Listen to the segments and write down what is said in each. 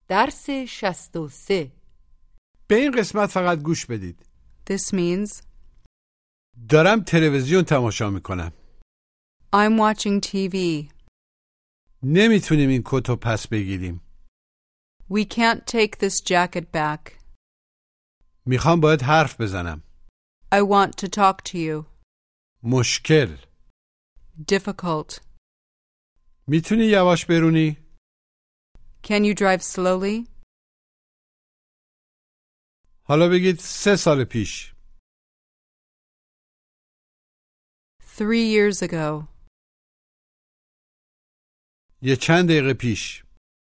درس 63. به این قسمت فقط گوش بدید. This means دارم تلویزیون تماشا میکنم. I'm watching TV. نمیتونیم این کت رو پس بگیریم. We can't take this jacket back. میخوام باید حرف بزنم. I want to talk to you. مشکل. Difficult. میتونی یواش برونی؟ Can you drive slowly? حالا بگید 3 سال پیش. 3 years ago. یه چند دقیقه پیش.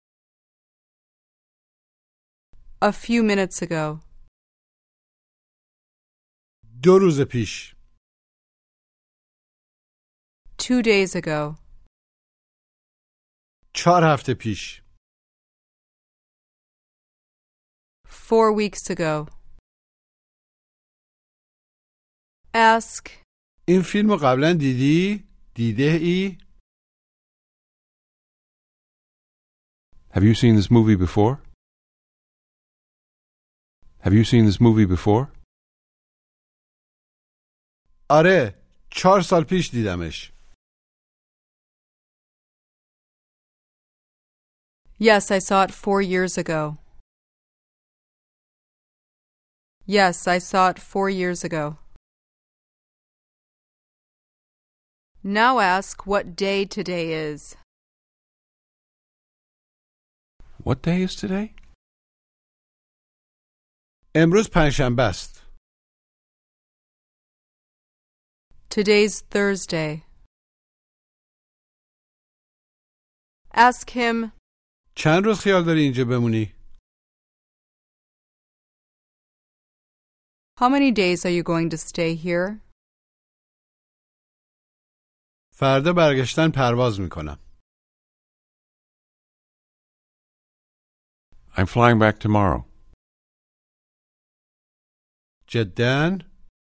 A few minutes ago. 2 روز پیش. 2 days ago. 4 هفته پیش. 4 weeks ago. Ask. این فیلم رو قبلا دیدی؟ دیده ای؟ Have you seen this movie before? Have you seen this movie before? آره، 4 سال پیش دیدمش. Yes, I saw it 4 years ago. Yes, I saw it 4 years ago. Now ask what day today is. What day is today? امروز پنجشنبه است. Today's Thursday. Ask him, چند روز خیال داری اینجا بمونی؟ how many days are you going to stay here? فردا برگشتن پرواز میکنم. I'm flying back tomorrow. جداً؟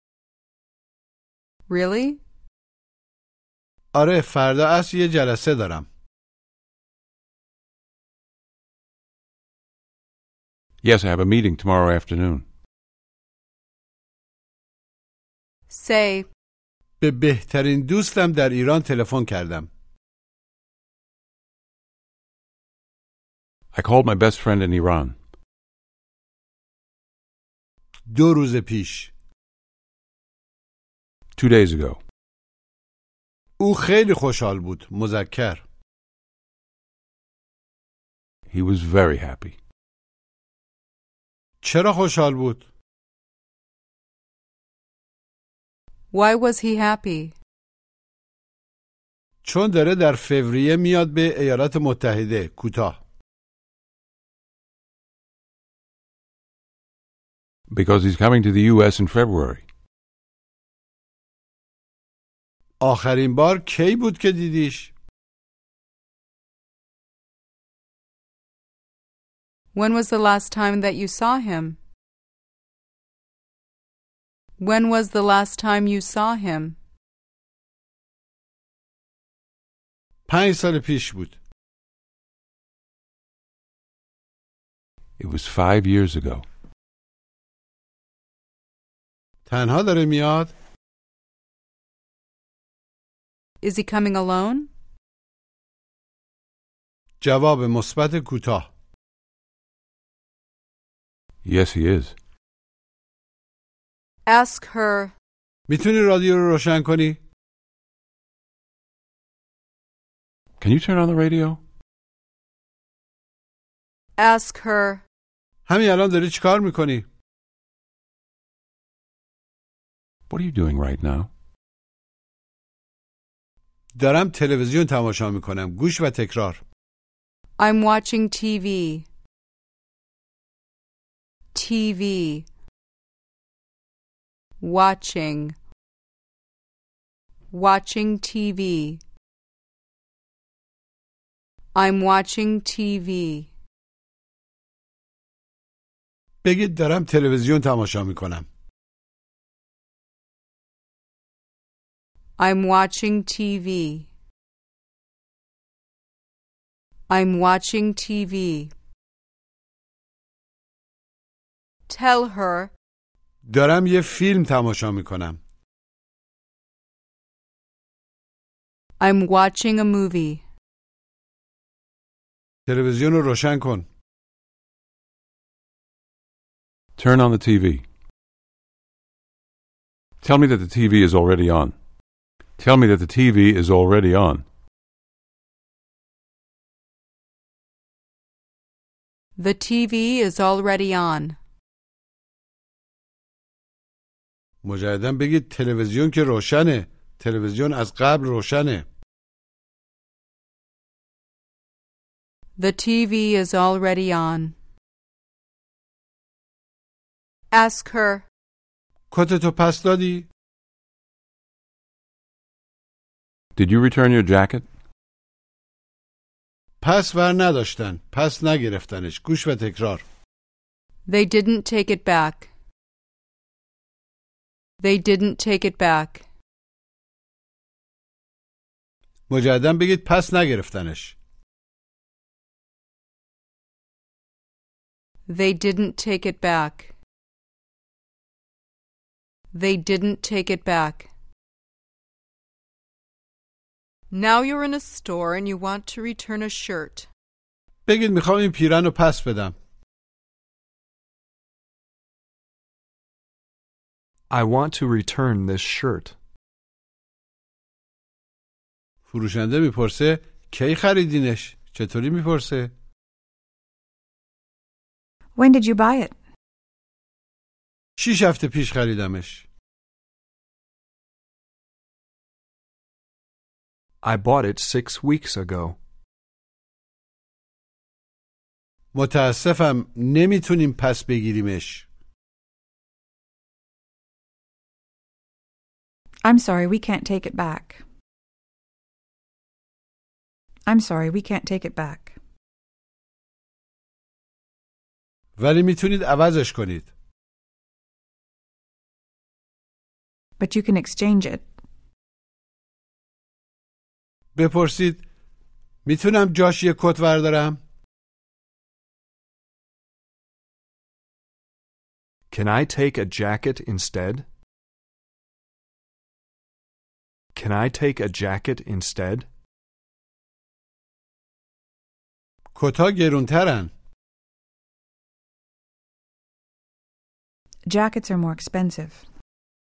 Really? آره، فردا عصر یه جلسه دارم. Yes, I have a meeting tomorrow afternoon. Say, به بهترین دوستم در ایران تلفن کردم. I called my best friend in Iran. 2 روز پیش. 2 days ago. او خیلی خوشحال بود. مذکر. He was very happy. چرا خوشحال بود؟ why was he happy? چون داره در فوریه میاد به ایالات متحده. کوتاه. Because he's coming to the U.S. in February. آخرین بار کی بود که دیدیش؟ When was the last time that you saw him? When was the last time you saw him? 5 سال پیش بود. It was 5 years ago. تنها داره میاد؟ Is he coming alone? جواب مثبت کوتاه. Yes, he is. Ask her, میتونی رادیو رو روشن کنی؟ Can you turn on the radio? ask her, همین الان داری چیکار میکنی؟ What are you doing right now? دارم تلویزیون تماشا میکنم. گوش و تکرار. I'm watching TV. TV. Watching. Watching TV. I'm watching TV. بگید دارم تلویزیون تماشا میکنم. I'm watching TV. I'm watching TV. Tell her دارم یه فیلم تماشا میکنم. I'm watching a movie. تلویزیون رو روشن کن. Turn on the TV. Tell me that the TV is already on. Tell me that the TV is already on. The TV is already on. مجددا بگید تلویزیون که روشنه. تلویزیون از قبل روشنه. The TV is already on. Ask her. کتتو پس دادی؟ Did you return your jacket? پس ور نداشتن. پس نگرفتنش. گوش و تکرار. They didn't take it back. They didn't take it back. مجددا بگید پس نگرفتنش. They didn't take it back. They didn't take it back. Now you're in a store and you want to return a shirt. بگید میخوام این پیرن رو پس بدم. I want to return this shirt. فروشنده میپرسه کی خریدینش؟ چطوری میپرسه؟ When did you buy it? 6 هفته پیش خریدمش. I bought it 6 weeks ago. متاسفم نمیتونیم پس بگیریمش. I'm sorry, we can't take it back. I'm sorry, we can't take it back. ولی میتونید عوضش کنید. But you can exchange it. بپرسید میتونم جاش یه کت وردارم؟ Can I take a jacket instead? Can I take a jacket instead? کت‌ها گرونترن. Jackets are more expensive.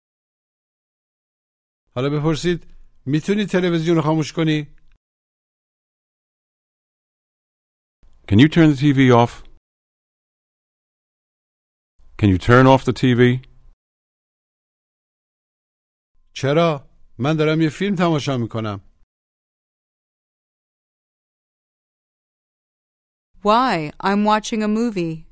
حالا بپرسید میتونی تلویزیون رو خاموش کنی؟ Can you turn the TV off? Can you turn off the TV? چرا؟ من دارم یه فیلم تماشا میکنم. Why? I'm watching a movie.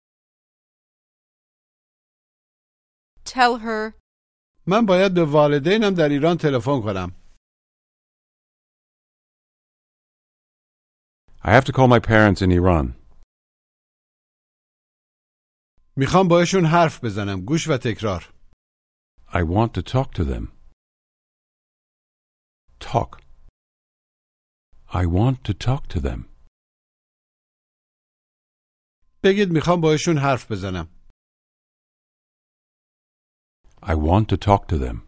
Tell her. من باید به والدینم در ایران تلفن کنم. I have to call my parents in Iran. میخوام باهاشون حرف بزنم. گوش و تکرار. I want to talk to them. Talk. I want to talk to them. بگید میخوام باهاشون حرف بزنم. I want to talk to them.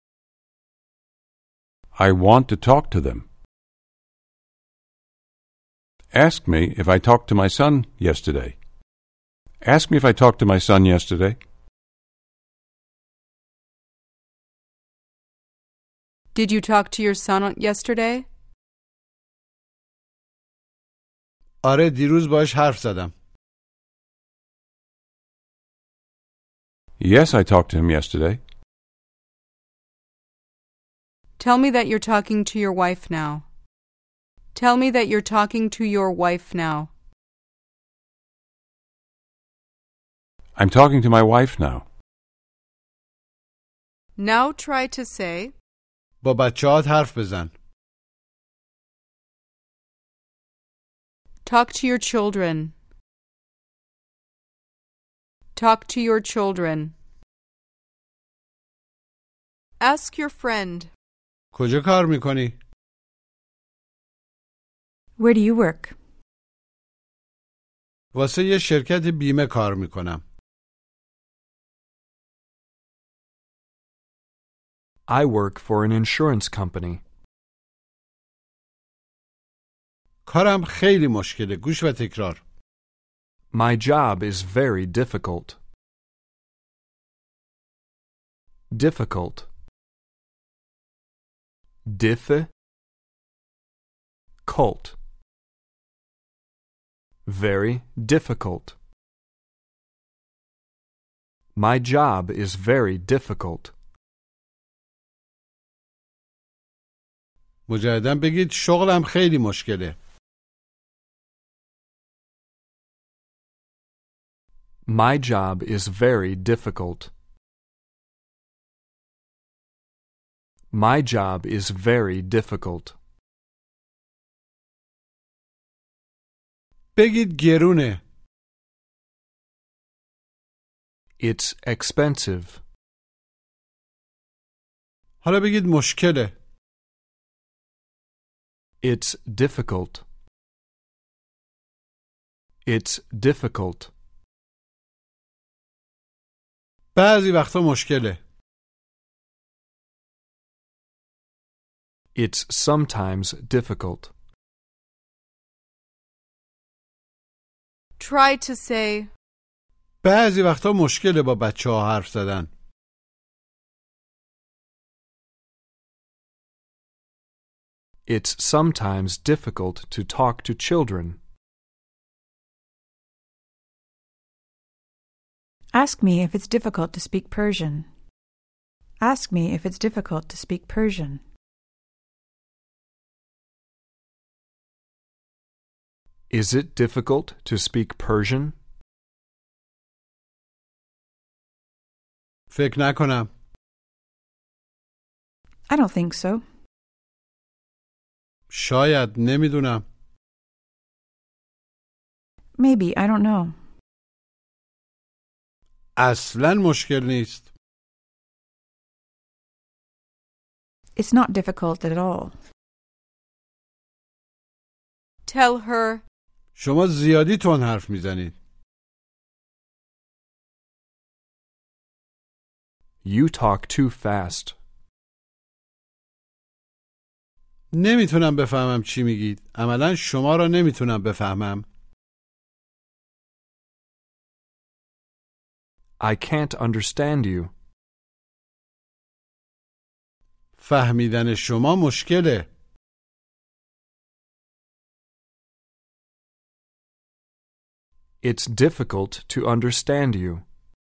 I want to talk to them. Ask me if I talked to my son yesterday. Ask me if I talked to my son yesterday. Did you talk to your son yesterday? آره دیروز باهاش حرف زدم. Yes, I talked to him yesterday. Tell me that you're talking to your wife now. Tell me that you're talking to your wife now. I'm talking to my wife now. Now try to say. با بچه‌هات حرف بزن. Talk to your children. Talk to your children. Ask your friend. کجا کار میکنی؟ Where do you work? واسه یه شرکت بیمه کار میکنم. I work for an insurance company. کارم خیلی مشکله. گوش و تکرار. My job is very difficult. Difficult. Cult. Very difficult. My job is very difficult. مجدداً بگید شغلم خیلی مشکله. My job is very difficult. My job is very difficult. بگید گرونه. It's expensive. حالا بگید مشکله. It's difficult. It's difficult. بعضی وقتا مشکله. It's sometimes difficult. Try to say, بعضی وقتا مشکله با بچه‌ها حرف زدن. It's sometimes difficult to talk to children. Ask me if it's difficult to speak Persian. Ask me if it's difficult to speak Persian. Is it difficult to speak Persian? فکر نکنم. I don't think so. شاید نمیدونم. Maybe, I don't know. اصلاً مشکل نیست. It's not difficult at all. tell her, شما زیادی تون حرف میزنید. You talk too fast. نمیتونم بفهمم چی میگید. عملاً شما را نمیتونم بفهمم. I can't understand you. فهمیدن شما مشکله. It's difficult to understand you.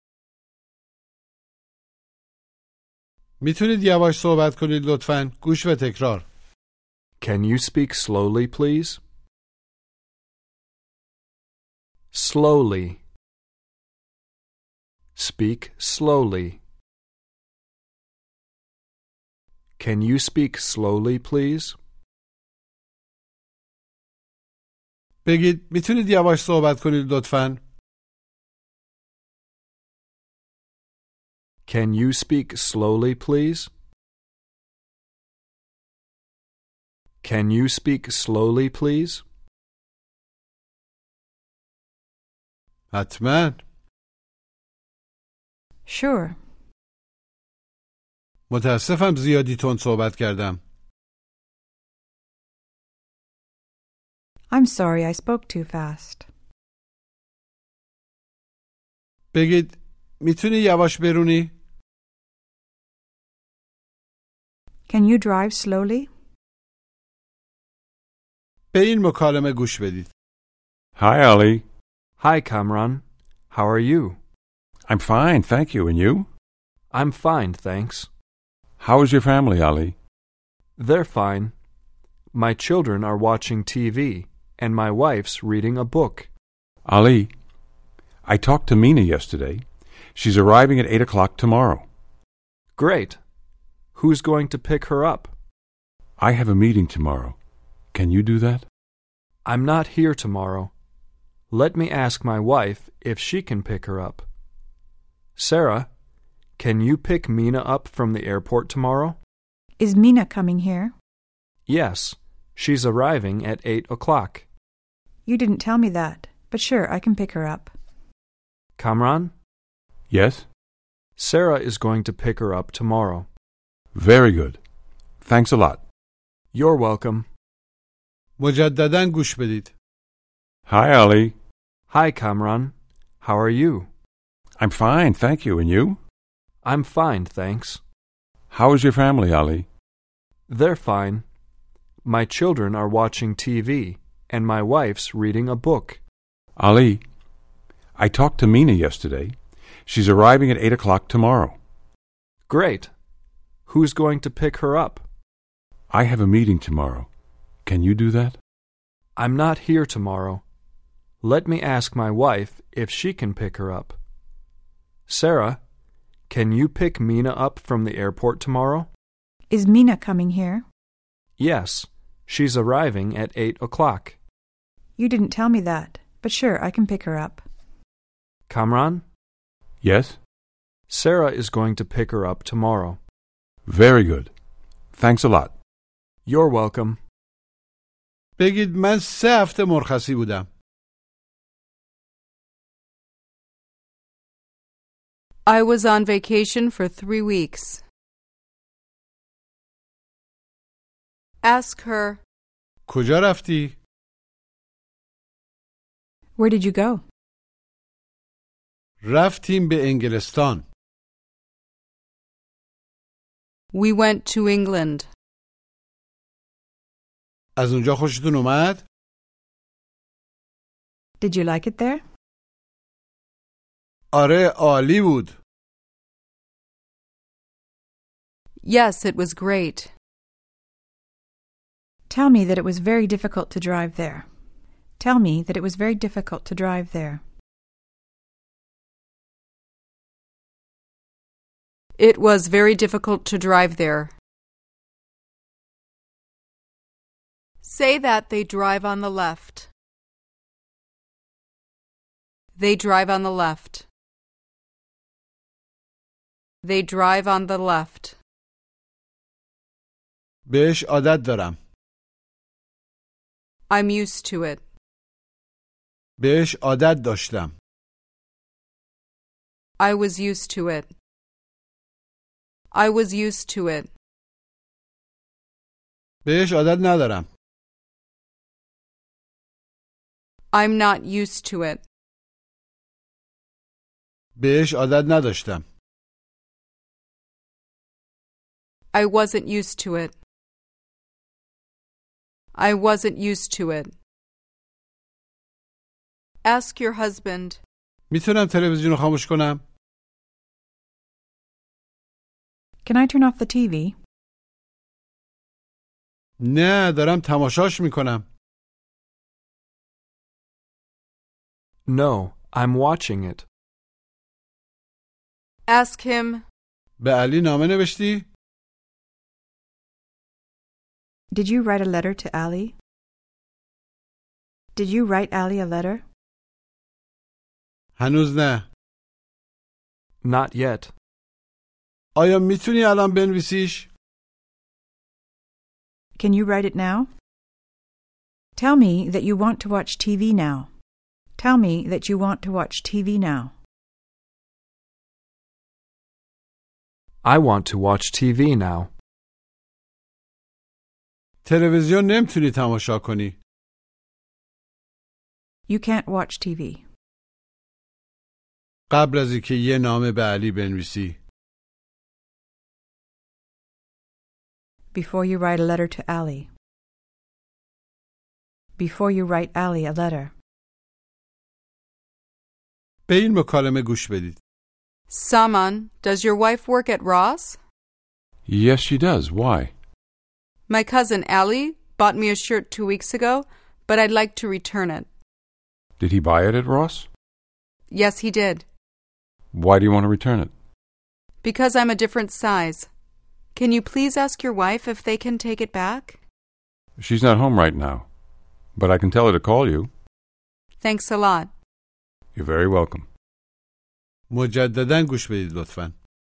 میتونید یواش صحبت کنید لطفاً؟ گوش و تکرار. Can you speak slowly, please? Slowly. Speak slowly. Can you speak slowly, please? بگید میتونید یواش صحبت کنید لطفاً؟ Can you speak slowly, please? Can you speak slowly, please? حتماً. Sure. متاسفم زیادی تند صحبت کردم. I'm sorry I spoke too fast. بگید میتونی یواش برونی؟ Can you drive slowly? به این مکالمه گوش بدید. Hi, Ali. Hi, Kamran. How are you? I'm fine, thank you. And you? I'm fine, thanks. How is your family, Ali? They're fine. My children are watching TV, and my wife's reading a book. Ali, I talked to Mina yesterday. She's arriving at 8 o'clock tomorrow. Great. Who's going to pick her up? I have a meeting tomorrow. Can you do that? I'm not here tomorrow. Let me ask my wife if she can pick her up. Sarah, can you pick Mina up from the airport tomorrow? Is Mina coming here? Yes. She's arriving at 8 o'clock. You didn't tell me that, but sure, I can pick her up. Kamran? Yes? Sarah is going to pick her up tomorrow. Very good. Thanks a lot. You're welcome. مجددا گوش بدید. Hi, Ali. Hi, Kamran. How are you? I'm fine, thank you. And you? I'm fine, thanks. How is your family, Ali? They're fine. My children are watching TV, and my wife's reading a book. Ali, I talked to Mina yesterday. She's arriving at 8 o'clock tomorrow. Great. Who's going to pick her up? I have a meeting tomorrow. Can you do that? I'm not here tomorrow. Let me ask my wife if she can pick her up. Sarah, can you pick Mina up from the airport tomorrow? Is Mina coming here? Yes. She's arriving at 8 o'clock. You didn't tell me that, but sure, I can pick her up. Kamran? Yes? Sarah is going to pick her up tomorrow. Very good. Thanks a lot. You're welcome. بگید من 3 هفته مرخصی بودم. I was on vacation for 3 weeks. Ask her, کجا رفتی؟ Where did you go? رفتیم به انگلستان. we went to England. از اونجا خوشتون اومد؟ Did you like it there? آره عالی بود. Yes, it was great. Tell me that it was very difficult to drive there. Tell me that it was very difficult to drive there. It was very difficult to drive there. Say that they drive on the left. They drive on the left. They drive on the left. بهش عادت دارم. I'm used to it. بهش عادت داشتم. I was used to it. I was used to it. بهش عادت ندارم. I'm not used to it. بهش عادت نداشتم. I wasn't used to it. I wasn't used to it. Ask your husband. میتونم تلویزیون رو خاموش کنم؟ Can I turn off the TV? نه دارم تماشاش میکنم. No, I'm watching it. Ask him. به علی نامه نوشتی؟ Did you write a letter to Ali? Did you write Ali a letter? هنوز نه. Not yet. آیا میتونی الان بنویسیش؟ Can you write it now? Tell me that you want to watch TV now. Tell me that you want to watch TV now. I want to watch TV now. تلویزیون نمیتونی تماشا کنی. You can't watch TV. قبل از اینکه یه نامه به علی بنویسی. Before you write a letter to Ali. Before you write Ali a letter. به این مکالمه گوش بدید. Saman, does your wife work at Ross? Yes, she does. Why? My cousin Ali bought me a shirt 2 weeks ago, but I'd like to return it. Did he buy it at Ross? Yes, he did. Why do you want to return it? Because I'm a different size. Can you please ask your wife if they can take it back? She's not home right now, but I can tell her to call you. Thanks a lot. You're very welcome. مجددا گوش بدید لطفاً.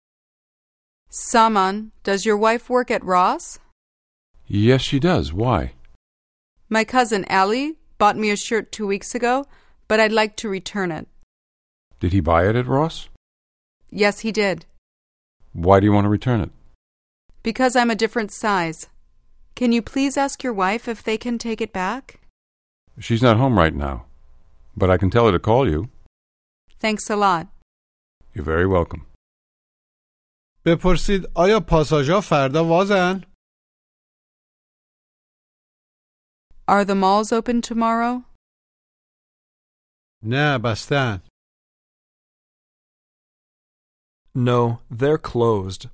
Saman, does your wife work at Ross? Yes, she does. Why? My cousin Ali bought me a shirt 2 weeks ago, but I'd like to return it. Did he buy it at Ross? Yes, he did. Why do you want to return it? Because I'm a different size. Can you please ask your wife if they can take it back? She's not home right now, but I can tell her to call you. Thanks a lot. You're very welcome. بپرسید آیا پاساژها فردا وازن؟ Are the malls open tomorrow? نه بستن. No, they're closed.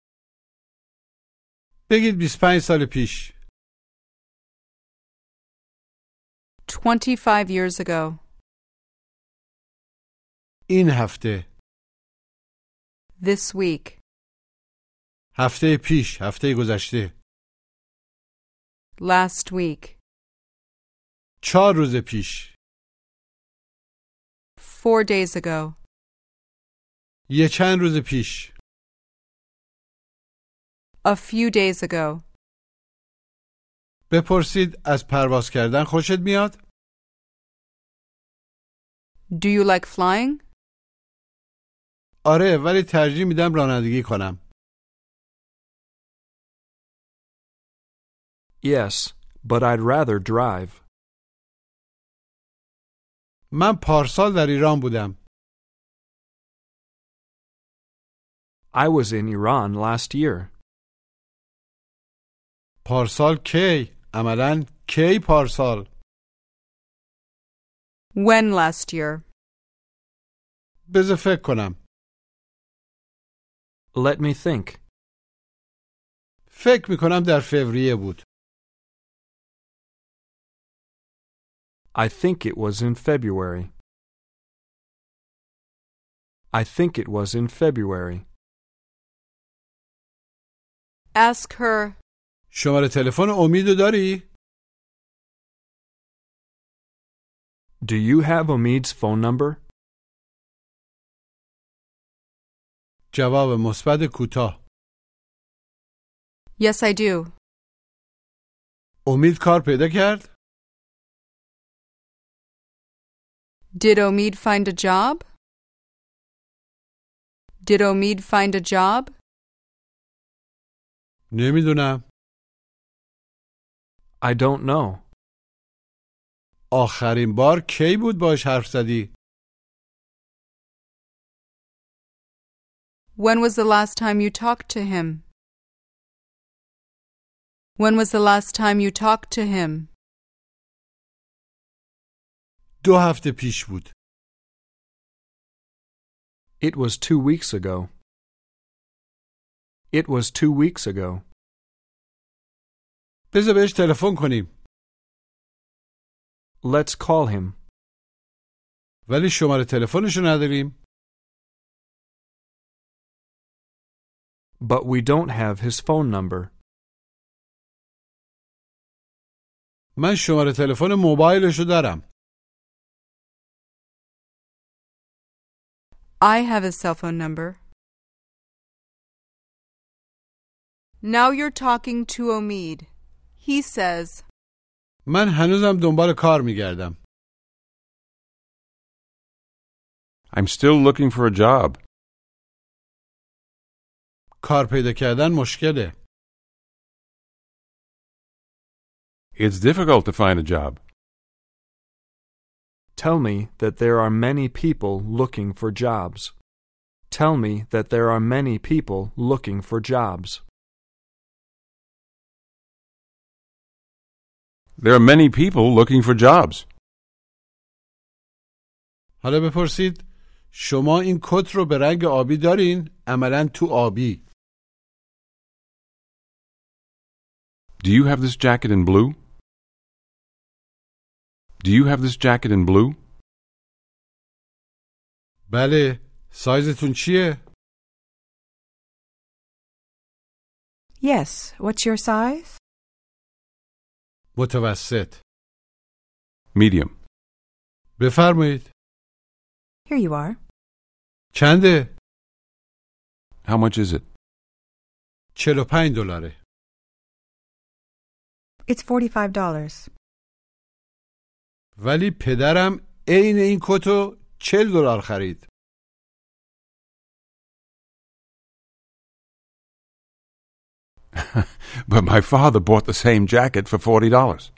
بگید 25 سال پیش. 25 years ago. این هفته. This week. هفته پیش. هفته گذشته. Last week. 4 روز پیش. 4 days ago. یه چند روز پیش. A few days ago. بپرسید از پرواز کردن خوشت میاد؟ Do you like flying? آره ولی ترجیح میدم رانندگی کنم. Yes, but I'd rather drive. من پارسال در ایران بودم. I was in Iran last year. پارسال کی؟ عملاً کی پارسال؟ When last year? بذار فکر کنم. Let me think. فکر میکنم در فوریه بود. I think it was in February. I think it was in February. Ask her. شماره تلفن امیدو داری؟ Do you have Omid's phone number? جواب مثبت کوتاه. Yes, I do. امید کار پیدا کرد؟ Did Omid find a job? Did Omid find a job? نمیدونم. I don't know. آخرین بار کی بود باش حرف زدی؟ When was the last time you talked to him? When was the last time you talked to him? 2 هفته پیش بود. It was 2 weeks ago. It was 2 weeks ago. بذار بهش تلفن کنیم. Let's call him. ولی شماره تلفنشو نداریم. But we don't have his phone number. من شماره تلفن موبایلشو دارم. I have his cell phone number. Now you're talking to Omid. He says, من هنوزم دنبال کار میگردم. I'm still looking for a job. کار پیدا کردن مشکله. It's difficult to find a job. Tell me that there are many people looking for jobs. Tell me that there are many people looking for jobs. There are many people looking for jobs. حالا بپرسید شما این کت رو به رنگ آبی دارین؟ عملاً تو آبی. Do you have this jacket in blue? Do you have this jacket in blue? بله. سایزتون چیه؟ Yes, what's your size? متوسط. Medium. بفرمایید. Here you are. چنده؟ How much is it? $45. It's $45. ولی پدرم عین این کتو $40 خرید. but my father bought the same jacket for $40.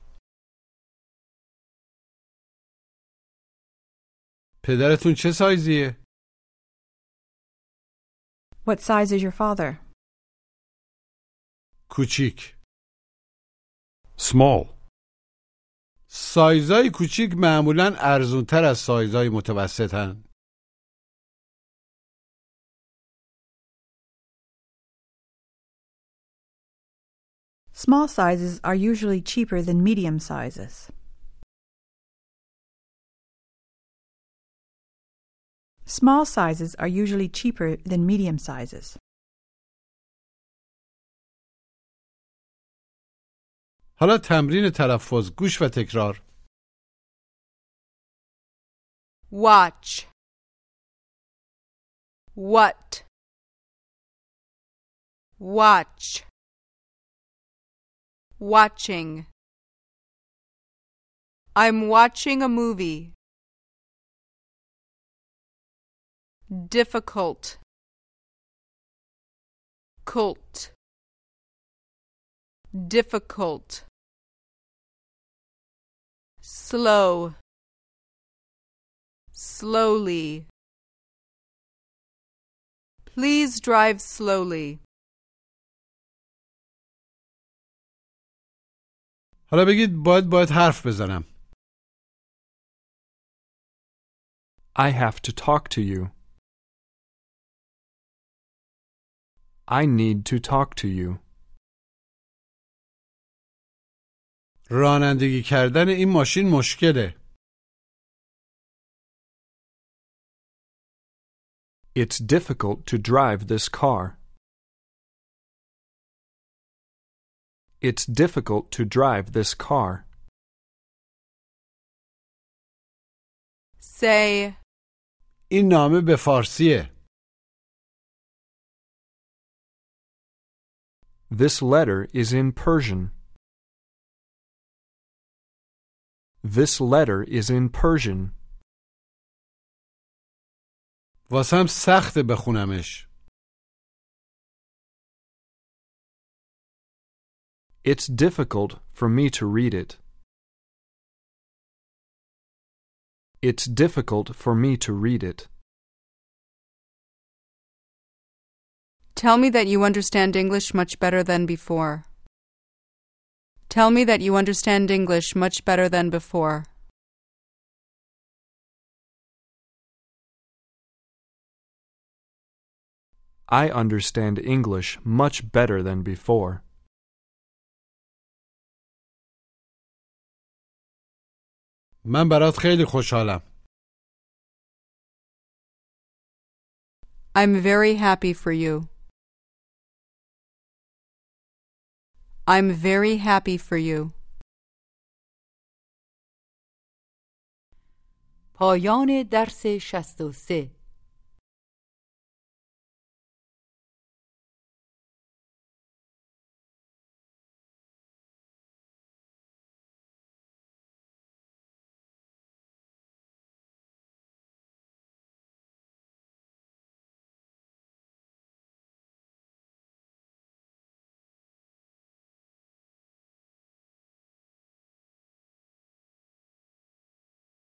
پدرتون چه سایزیه؟ What size is your father? کوچیک. Small. سایزای کوچیک معمولاً ارزونتر از سایزای متوسطن. Small sizes are usually cheaper than medium sizes. Small sizes are usually cheaper than medium sizes. حالا تمرین تلفظ گوش و تکرار. Watch. What? Watch. Watching. I'm watching a movie. Difficult. Cult. Difficult. Slow. Slowly. Please drive slowly. حالا بگید باید حرف بزنم. I have to talk to you. I need to talk to you. رانندگی کردن این ماشین مشکله. It's difficult to drive this car. It's difficult to drive this car. Say, این نامه به فارسیه. This letter is in Persian. This letter is in Persian. واسم سخته بخونمش. It's difficult for me to read it. It's difficult for me to read it. tell me that you understand English much better than before. Tell me that you understand English much better than before. I understand English much better than before. من برات خیلی خوشحالم. I'm very happy for you. I'm very happy for you. پایان درس 63